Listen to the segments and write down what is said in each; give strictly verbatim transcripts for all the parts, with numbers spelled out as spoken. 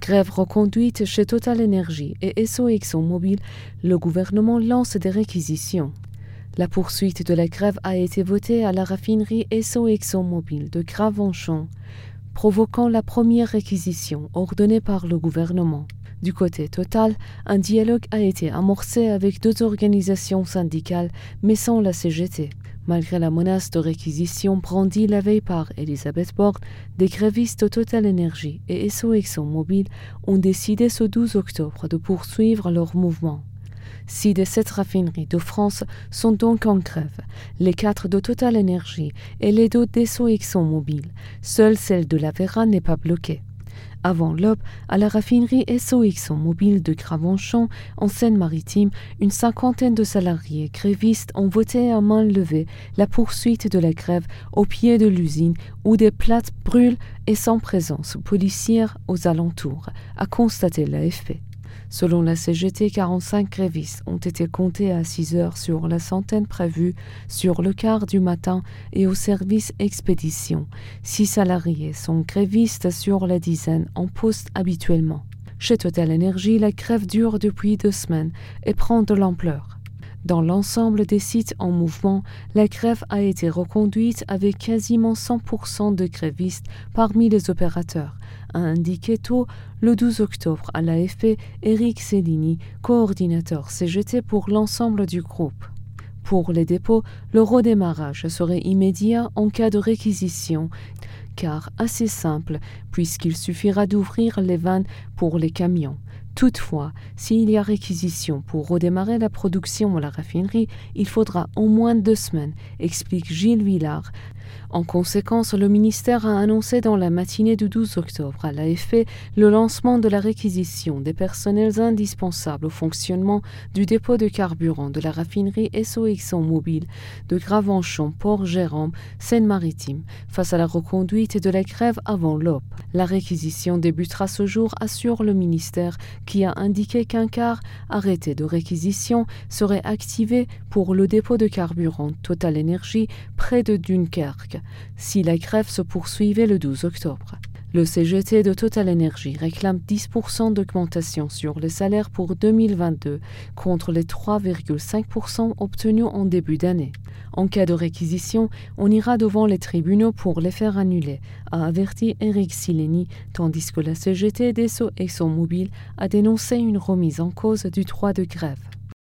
Grève reconduite chez Total Energy et Esso ExxonMobil, le gouvernement lance des réquisitions. La poursuite de la grève a été votée à la raffinerie Esso ExxonMobil de Gravenchon, provoquant la première réquisition ordonnée par le gouvernement. Du côté Total, un dialogue a été amorcé avec deux organisations syndicales, mais sans la C G T. Malgré la menace de réquisition brandie la veille par Elisabeth Borne, des grévistes Total Energy et Esso ExxonMobil ont décidé ce douze octobre de poursuivre leur mouvement. Six des sept raffineries de France sont donc en grève, les quatre de Total Energy et les deux d'Esso ExxonMobil. Seule celle de l'Aveyron n'est pas bloquée. Avant l'aube, à la raffinerie Esso ExxonMobil de Gravenchon, en Seine-Maritime, une cinquantaine de salariés grévistes ont voté à main levée la poursuite de la grève au pied de l'usine où des plaques brûlent et sans présence policière aux alentours, a constaté l'A F P. Selon la C G T, quarante-cinq grévistes ont été comptés à six heures sur la centaine prévue sur le quart du matin et au service expédition. Six salariés sont grévistes sur la dizaine en poste habituellement. Chez Total Energy, la grève dure depuis deux semaines et prend de l'ampleur. Dans l'ensemble des sites en mouvement, la grève a été reconduite avec quasiment cent pour cent de grévistes parmi les opérateurs, a indiqué tôt le douze octobre à l'A F P Eric Cellini, coordinateur C G T pour l'ensemble du groupe. Pour les dépôts, le redémarrage serait immédiat en cas de réquisition, car assez simple puisqu'il suffira d'ouvrir les vannes pour les camions. Toutefois, s'il y a réquisition pour redémarrer la production à la raffinerie, il faudra au moins deux semaines, explique Gilles Villard. En conséquence, le ministère a annoncé dans la matinée du douze octobre à l'A F P le lancement de la réquisition des personnels indispensables au fonctionnement du dépôt de carburant de la raffinerie Esso ExxonMobil de Gravenchon, Port-Jérôme, Seine-Maritime, face à la reconduite de la grève avant l'aube. La réquisition débutera ce jour, assure le ministère, qui a indiqué qu'un quart arrêté de réquisition serait activé pour le dépôt de carburant Total Energy près de Dunkerque, si la grève se poursuivait le douze octobre. Le C G T de Total Energy réclame dix pour cent d'augmentation sur les salaires pour deux mille vingt-deux, contre les trois virgule cinq pour cent obtenus en début d'année. En cas de réquisition, on ira devant les tribunaux pour les faire annuler, a averti Eric Cellini, tandis que la C G T d'Esso ExxonMobil a dénoncé une remise en cause du droit de grève.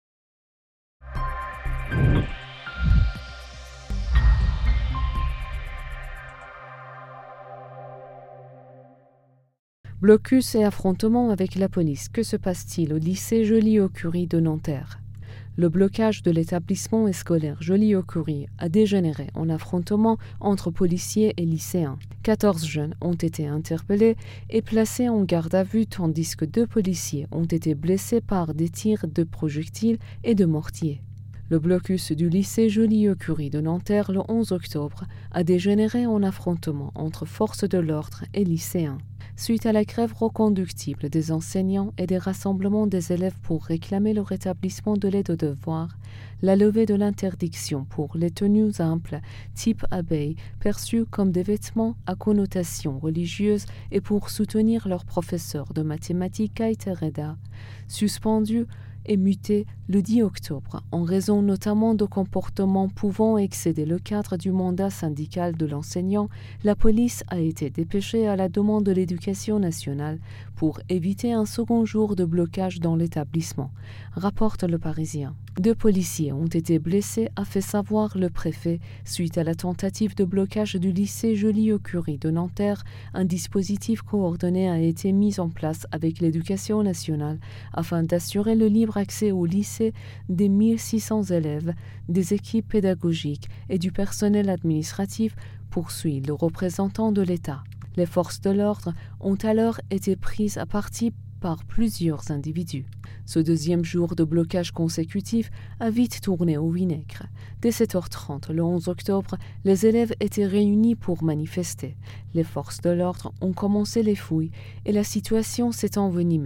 Blocus et affrontement avec la police. Que se passe-t-il au lycée Joliot-Curie de Nanterre? Le blocage de l'établissement scolaire Joliot-Curie a dégénéré en affrontement entre policiers et lycéens. quatorze jeunes ont été interpellés et placés en garde à vue tandis que deux policiers ont été blessés par des tirs de projectiles et de mortiers. Le blocus du lycée Joliot-Curie de Nanterre le onze octobre a dégénéré en affrontement entre forces de l'ordre et lycéens. Suite à la grève reconductible des enseignants et des rassemblements des élèves pour réclamer le rétablissement de l'aide aux devoirs, la levée de l'interdiction pour les tenues amples type abeille perçues comme des vêtements à connotation religieuse et pour soutenir leur professeur de mathématiques Kaïter Reda, suspendu et muté le dix octobre en raison notamment de comportements pouvant excéder le cadre du mandat syndical de l'enseignant, la police a été dépêchée à la demande de l'Éducation nationale pour éviter un second jour de blocage dans l'établissement, rapporte Le Parisien. Deux policiers ont été blessés, a fait savoir le préfet, suite à la tentative de blocage du lycée Joliot-Curie de Nanterre. Un dispositif coordonné a été mis en place avec l'Éducation nationale afin d'assurer le libre accès au lycée des mille six cents élèves, des équipes pédagogiques et du personnel administratif, poursuit le représentant de l'État. Les forces de l'ordre ont alors été prises à partie par plusieurs individus. Ce deuxième jour de blocage consécutif a vite tourné au vinaigre. Dès sept heures trente, le onze octobre, les élèves étaient réunis pour manifester. Les forces de l'ordre ont commencé les fouilles et la situation s'est envenimée.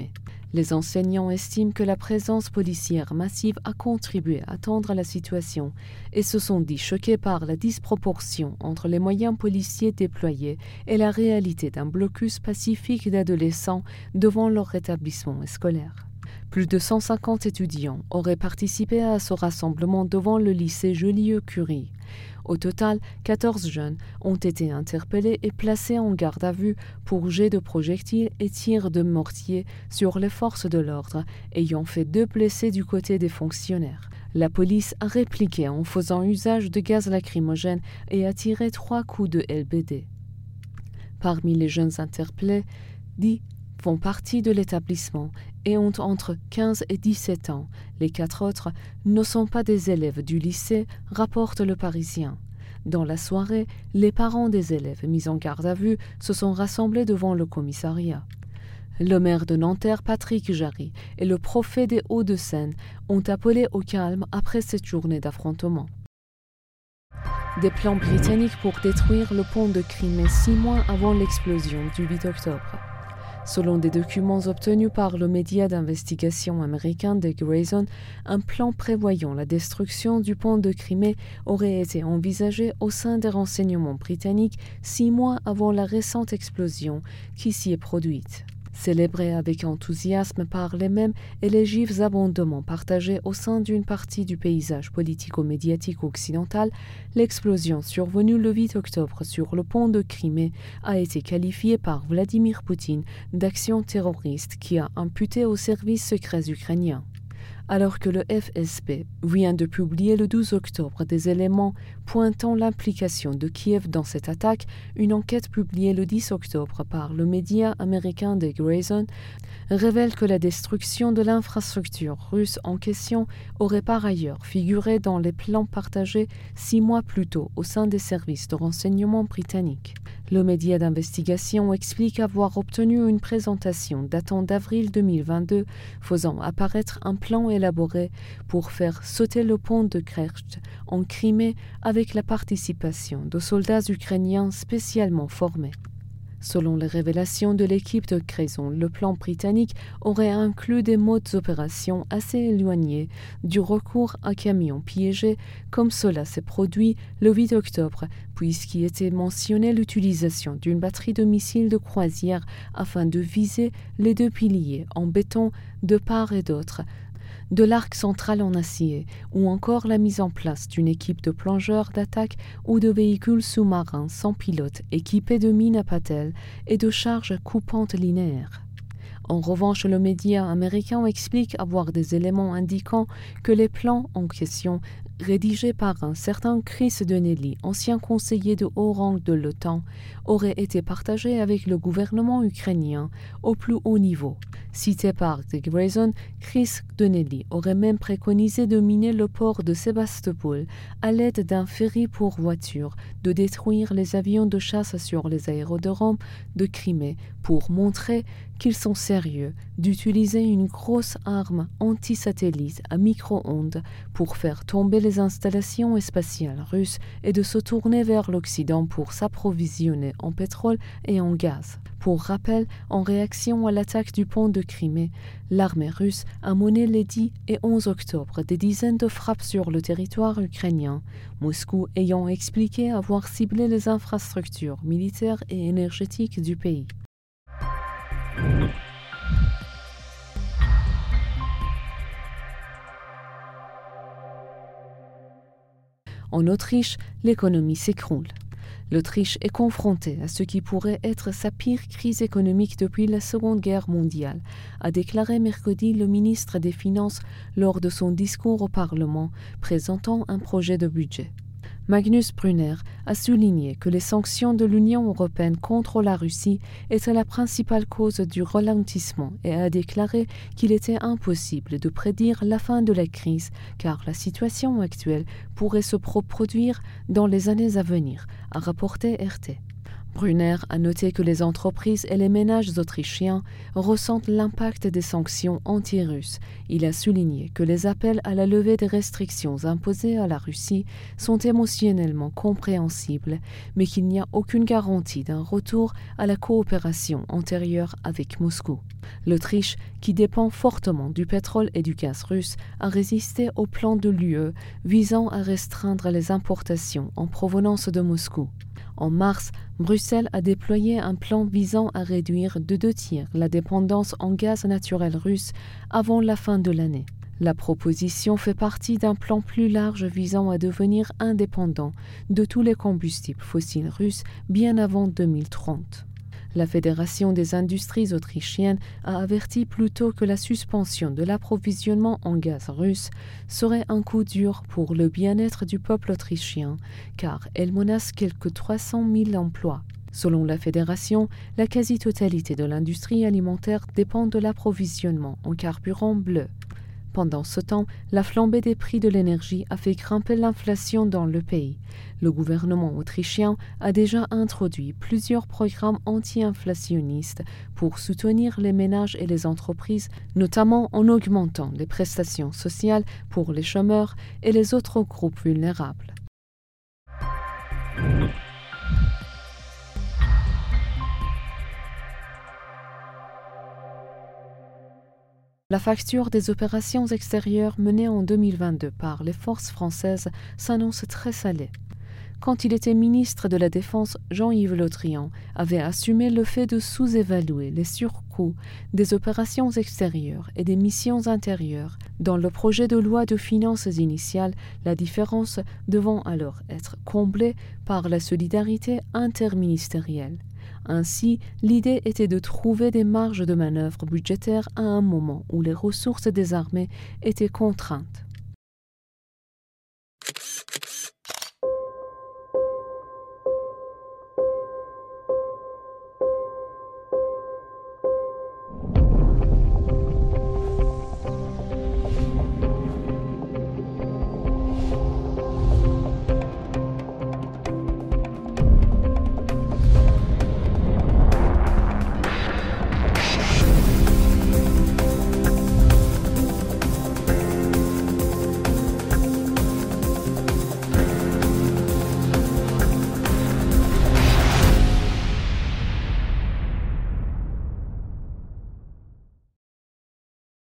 Les enseignants estiment que la présence policière massive a contribué à tendre la situation et se sont dit choqués par la disproportion entre les moyens policiers déployés et la réalité d'un blocus pacifique d'adolescents devant leur établissement scolaire. Plus de cent cinquante étudiants auraient participé à ce rassemblement devant le lycée Joliot-Curie. Au total, quatorze jeunes ont été interpellés et placés en garde à vue pour jets de projectiles et tirs de mortier sur les forces de l'ordre, ayant fait deux blessés du côté des fonctionnaires. La police a répliqué en faisant usage de gaz lacrymogène et a tiré trois coups de L B D. Parmi les jeunes interpellés, dix font partie de l'établissement et ont entre quinze et dix-sept ans. Les quatre autres ne sont pas des élèves du lycée, rapporte Le Parisien. Dans la soirée, les parents des élèves mis en garde à vue se sont rassemblés devant le commissariat. Le maire de Nanterre, Patrick Jarry, et le préfet des Hauts-de-Seine ont appelé au calme après cette journée d'affrontement. Des plans britanniques pour détruire le pont de Crimée six mois avant l'explosion du huit octobre. Selon des documents obtenus par le média d'investigation américain The Grayson, un plan prévoyant la destruction du pont de Crimée aurait été envisagé au sein des renseignements britanniques six mois avant la récente explosion qui s'y est produite. Célébrée avec enthousiasme par les mêmes et les gifs abondamment partagés au sein d'une partie du paysage politico-médiatique occidental, l'explosion survenue le huit octobre sur le pont de Crimée a été qualifiée par Vladimir Poutine d'action terroriste qui a imputé aux services secrets ukrainiens. Alors que le F S B vient de publier le douze octobre des éléments pointant l'implication de Kiev dans cette attaque, une enquête publiée le dix octobre par le média américain The Grayson révèle que la destruction de l'infrastructure russe en question aurait par ailleurs figuré dans les plans partagés six mois plus tôt au sein des services de renseignement britanniques. Le média d'investigation explique avoir obtenu une présentation datant d'avril deux mille vingt-deux, faisant apparaître un plan élaboré pour faire sauter le pont de Kerch en Crimée avec la participation de soldats ukrainiens spécialement formés. Selon les révélations de l'équipe de Grayson, le plan britannique aurait inclus des modes d'opération assez éloignés du recours à camions piégés comme cela s'est produit le huit octobre, puisqu'il était mentionné l'utilisation d'une batterie de missiles de croisière afin de viser les deux piliers en béton de part et d'autre, de l'arc central en acier, ou encore la mise en place d'une équipe de plongeurs d'attaque ou de véhicules sous-marins sans pilote équipés de mines à patelles et de charges coupantes linéaires. En revanche, le média américain explique avoir des éléments indiquant que les plans en question, rédigés par un certain Chris Donnelly, ancien conseiller de haut rang de l'OTAN, auraient été partagés avec le gouvernement ukrainien au plus haut niveau. Cité par The Grayson, Chris Donnelly aurait même préconisé de miner le port de Sébastopol à l'aide d'un ferry pour voiture, de détruire les avions de chasse sur les aérodromes de Crimée pour montrer qu'ils sont sérieux, d'utiliser une grosse arme anti-satellite à micro-ondes pour faire tomber les installations spatiales russes et de se tourner vers l'Occident pour s'approvisionner en pétrole et en gaz. Pour rappel, en réaction à l'attaque du pont de Crimée, l'armée russe a mené les dix et onze octobre des dizaines de frappes sur le territoire ukrainien, Moscou ayant expliqué avoir ciblé les infrastructures militaires et énergétiques du pays. En Autriche, l'économie s'écroule. L'Autriche est confrontée à ce qui pourrait être sa pire crise économique depuis la Seconde Guerre mondiale, a déclaré mercredi le ministre des Finances lors de son discours au Parlement présentant un projet de budget. Magnus Brunner a souligné que les sanctions de l'Union européenne contre la Russie étaient la principale cause du ralentissement et a déclaré qu'il était impossible de prédire la fin de la crise car la situation actuelle pourrait se reproduire dans les années à venir, a rapporté R T. Brunner a noté que les entreprises et les ménages autrichiens ressentent l'impact des sanctions anti-russes. Il a souligné que les appels à la levée des restrictions imposées à la Russie sont émotionnellement compréhensibles, mais qu'il n'y a aucune garantie d'un retour à la coopération antérieure avec Moscou. L'Autriche, qui dépend fortement du pétrole et du gaz russe, a résisté au plan de l'U E visant à restreindre les importations en provenance de Moscou. En mars, Bruxelles a déployé un plan visant à réduire de deux tiers la dépendance en gaz naturel russe avant la fin de l'année. La proposition fait partie d'un plan plus large visant à devenir indépendant de tous les combustibles fossiles russes bien avant deux mille trente. La Fédération des industries autrichiennes a averti plus tôt que la suspension de l'approvisionnement en gaz russe serait un coup dur pour le bien-être du peuple autrichien, car elle menace quelques trois cent mille emplois. Selon la Fédération, la quasi-totalité de l'industrie alimentaire dépend de l'approvisionnement en carburant bleu. Pendant ce temps, la flambée des prix de l'énergie a fait grimper l'inflation dans le pays. Le gouvernement autrichien a déjà introduit plusieurs programmes anti-inflationnistes pour soutenir les ménages et les entreprises, notamment en augmentant les prestations sociales pour les chômeurs et les autres groupes vulnérables. La facture des opérations extérieures menées en deux mille vingt-deux par les forces françaises s'annonce très salée. Quand il était ministre de la Défense, Jean-Yves Le Drian avait assumé le fait de sous-évaluer les surcoûts des opérations extérieures et des missions intérieures. Dans le projet de loi de finances initiale, la différence devant alors être comblée par la solidarité interministérielle. Ainsi, l'idée était de trouver des marges de manœuvre budgétaires à un moment où les ressources des armées étaient contraintes.